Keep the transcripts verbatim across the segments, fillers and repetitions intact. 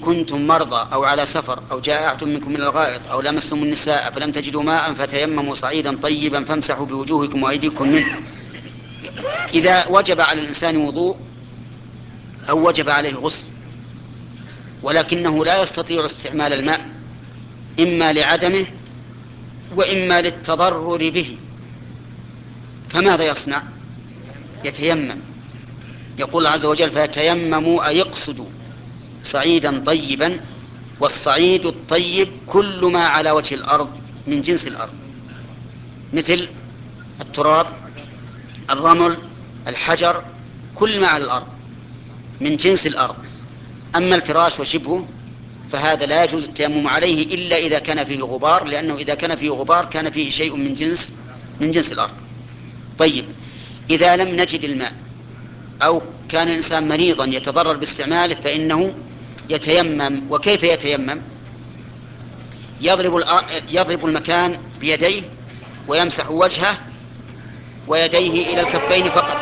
كنتم مرضى أو على سفر أو جاء أحد منكم من الغائط أو لمستم النساء فلم تجدوا ماء فتيمموا صعيدا طيبا فامسحوا بوجوهكم وأيديكم منه. إذا وجب على الإنسان وضوء أو وجب عليه غسل ولكنه لا يستطيع استعمال الماء إما لعدمه وإما للتضرر به، فماذا يصنع؟ يتيمم. يقول الله عز وجل فيتيمموا أي يقصدوا صعيدا طيبا، والصعيد الطيب كل ما على وجه الأرض من جنس الأرض، مثل التراب، الرمل، الحجر، كل ما على الأرض من جنس الأرض. أما الفراش وشبهه فهذا لا يجوز التيمم عليه إلا إذا كان فيه غبار، لأنه إذا كان فيه غبار كان فيه شيء من جنس من جنس الأرض. طيب، إذا لم نجد الماء أو كان الإنسان مريضا يتضرر باستعماله فإنه يتيمم. وكيف يتيمم؟ يضرب يضرب المكان بيديه ويمسح وجهه ويديه إلى الكفين فقط.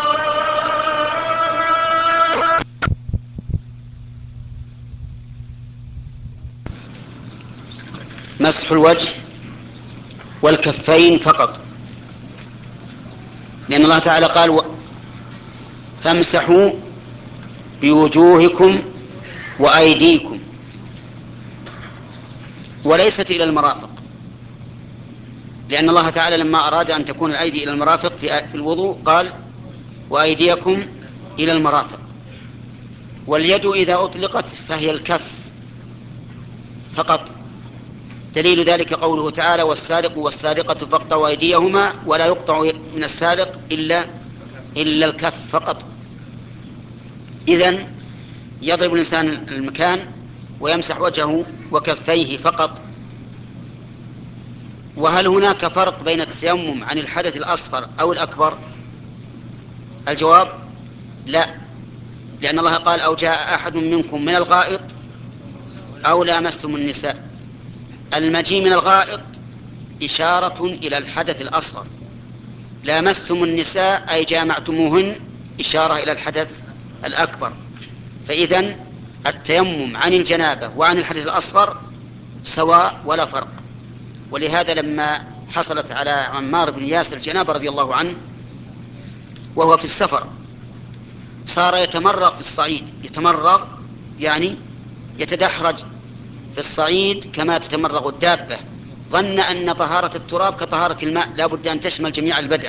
مسح الوجه والكفين فقط، لأن الله تعالى قال فامسحوا بوجوهكم وأيديكم، وليست إلى المرافق، لأن الله تعالى لما أراد أن تكون الأيدي إلى المرافق في الوضوء قال وأيديكم إلى المرافق. واليد إذا أطلقت فهي الكف فقط. دليل ذلك قوله تعالى والسارق والسارقة فاقطعوا أيديهما ولا يقطع من السارق إلا إلا الكف فقط. إذن يضرب الإنسان المكان ويمسح وجهه وكفيه فقط. وهل هناك فرق بين التيمم عن الحدث الأصغر أو الأكبر؟ الجواب لا، لأن الله قال أو جاء أحد منكم من الغائط أو لامستم النساء. المجيء من الغائط إشارة إلى الحدث الأصغر، لامستم النساء أي جامعتموهن إشارة إلى الحدث الأكبر. فإذن التيمم عن الجنابة وعن الحدث الأصغر سواء ولا فرق. ولهذا لما حصلت على عمار بن ياسر الجنابة رضي الله عنه وهو في السفر صار يتمرغ في الصعيد، يتمرغ يعني يتدحرج في الصعيد كما تتمرغ الدابة، ظن أن طهارة التراب كطهارة الماء لا بد أن تشمل جميع البدن.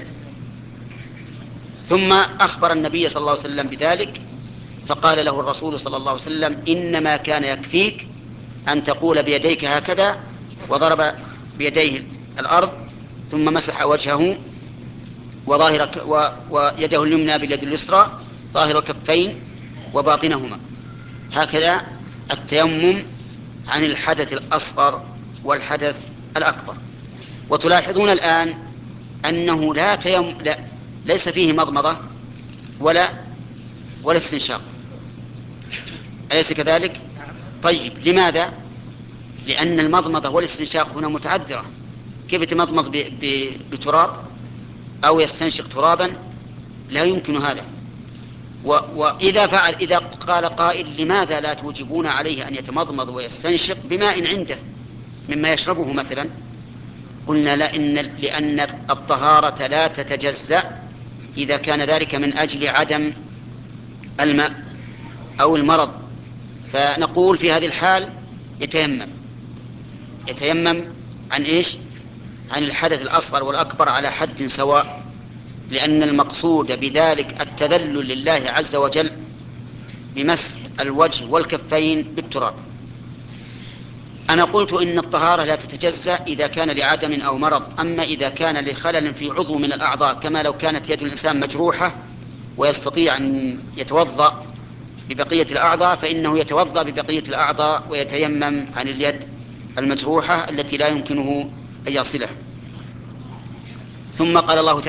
ثم أخبر النبي صلى الله عليه وسلم بذلك فقال له الرسول صلى الله عليه وسلم إنما كان يكفيك أن تقول بيديك هكذا، وضرب بيديه الأرض ثم مسح وجهه وظاهر ويده اليمنى باليد اليسرى ظاهر الكفين وباطنهما. هكذا التيمم عن الحدث الأصغر والحدث الأكبر. وتلاحظون الآن أنه لا تيم... لا ليس فيه مضمضة ولا ولا استنشاق، أليس كذلك؟ طيب، لماذا؟ لأن المضمضة والاستنشاق هنا متعذرة. كيف يتمضمض ب... ب... بتراب أو يستنشق ترابا؟ لا يمكن هذا. و... وإذا فعل إذا قال قائل لماذا لا توجبون عليه أن يتمضمض ويستنشق بماء عنده مما يشربه مثلا؟ قلنا لا، إن لأن الطهارة لا تتجزأ إذا كان ذلك من أجل عدم الماء أو المرض. فنقول في هذه الحال يتيمم يتيمم عن إيش؟ عن الحدث الأصغر والأكبر على حد سواء، لأن المقصود بذلك التذلل لله عز وجل بمسح الوجه والكفين بالتراب. أنا قلت إن الطهارة لا تتجزأ إذا كان لعدم أو مرض، أما إذا كان لخلل في عضو من الأعضاء كما لو كانت يد الإنسان مجروحة ويستطيع أن يتوضأ ببقية الأعضاء فإنه يتوضأ ببقية الأعضاء ويتيمم عن اليد المجروحة التي لا يمكنه أن يصلها. ثم قال الله تعالى